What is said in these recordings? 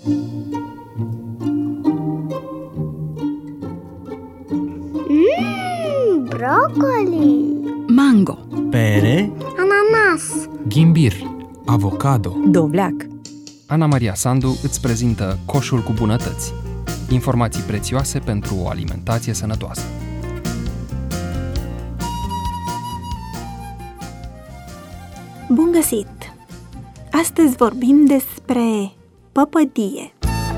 Brocoli, mango, pere, ananas, ghimbir, avocado. dovleac. Ana Maria Sandu îți prezintă Coșul cu bunătăți. Informații prețioase pentru o alimentație sănătoasă. Bun găsit! Astăzi vorbim despre păpădie.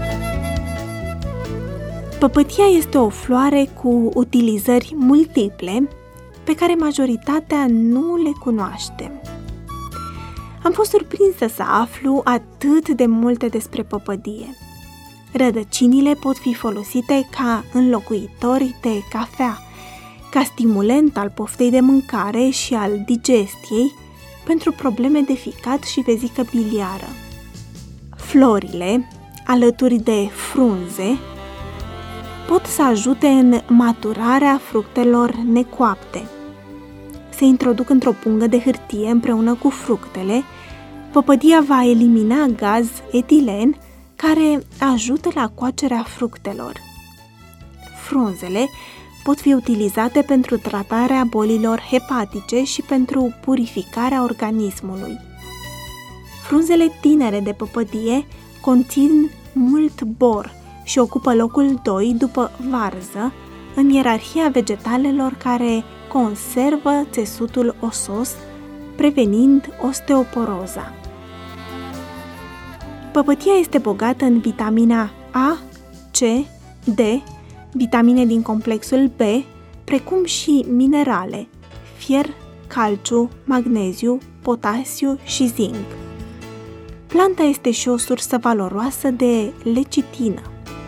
Păpădia este o floare cu utilizări multiple pe care majoritatea nu le cunoaștem. Am fost surprinsă să aflu atât de multe despre păpădie. Rădăcinile pot fi folosite ca înlocuitori de cafea, ca stimulent al poftei de mâncare și al digestiei pentru probleme de ficat și vezică biliară. Florile, alături de frunze, pot să ajute în maturarea fructelor necoapte. Se introduc într-o pungă de hârtie împreună cu fructele. Păpădia va elimina gaz etilen care ajută la coacerea fructelor. Frunzele pot fi utilizate pentru tratarea bolilor hepatice și pentru purificarea organismului. Frunzele tinere de păpădie conțin mult bor și ocupă locul 2 după varză în ierarhia vegetalelor care conservă țesutul osos, prevenind osteoporoza. Păpădia este bogată în vitamina A, C, D, vitamine din complexul B, precum și minerale, fier, calciu, magneziu, potasiu și zinc. Planta este și o sursă valoroasă de lecitină.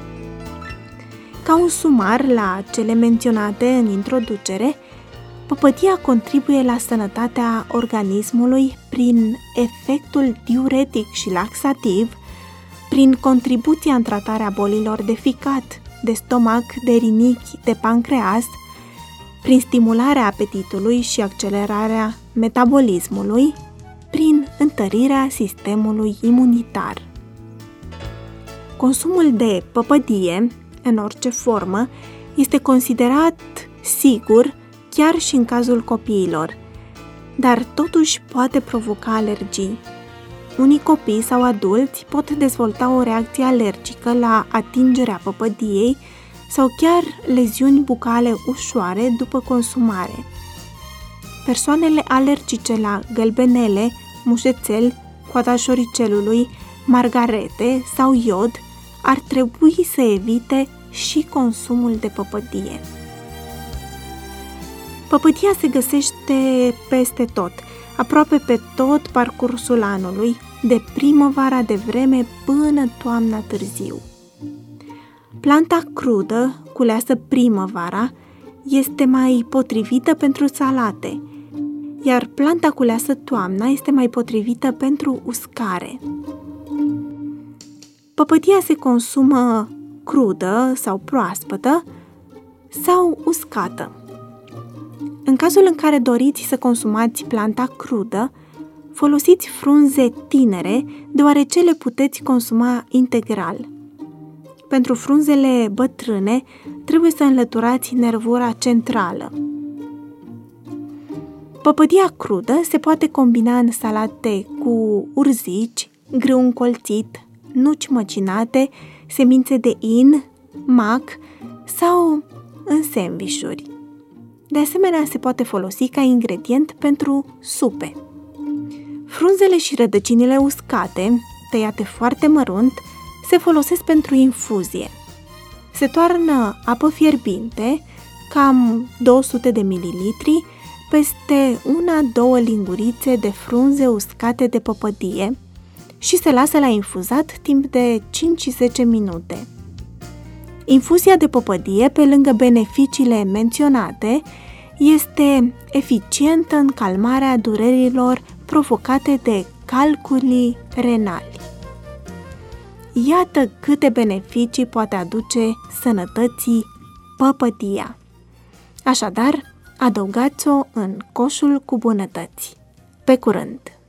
Ca un sumar la cele menționate în introducere, păpădia contribuie la sănătatea organismului prin efectul diuretic și laxativ, prin contribuția în tratarea bolilor de ficat, de stomac, de rinichi, de pancreas, prin stimularea apetitului și accelerarea metabolismului, prin întărirea sistemului imunitar. Consumul de păpădie, în orice formă, este considerat sigur chiar și în cazul copiilor, dar totuși poate provoca alergii. Unii copii sau adulți pot dezvolta o reacție alergică la atingerea păpădiei sau chiar leziuni bucale ușoare după consumare. Persoanele alergice la gălbenele, mușețel, coada șoricelului, margarete sau iod ar trebui să evite și consumul de păpădie. Păpădia se găsește peste tot, aproape pe tot parcursul anului, de primăvara de vreme până toamna târziu. Planta crudă, culeasă primăvara, este mai potrivită pentru salate, iar planta culeasă toamna este mai potrivită pentru uscare. Păpădia se consumă crudă sau proaspătă sau uscată. În cazul în care doriți să consumați planta crudă, folosiți frunze tinere, deoarece le puteți consuma integral. Pentru frunzele bătrâne, trebuie să înlăturați nervura centrală. Păpădia crudă se poate combina în salate cu urzici, grâu încolțit, nuci măcinate, semințe de in, mac sau în sandvișuri. De asemenea, se poate folosi ca ingredient pentru supe. Frunzele și rădăcinile uscate, tăiate foarte mărunt, se folosesc pentru infuzie. Se toarnă apă fierbinte, cam 200 de mililitri, peste 1-2 lingurițe de frunze uscate de păpădie și se lasă la infuzat timp de 5-10 minute. Infuzia de păpădie, pe lângă beneficiile menționate, este eficientă în calmarea durerilor provocate de calculii renali. Iată câte beneficii poate aduce sănătății păpădia. Așadar, adăugați-o în coșul cu bunătăți. Pe curând!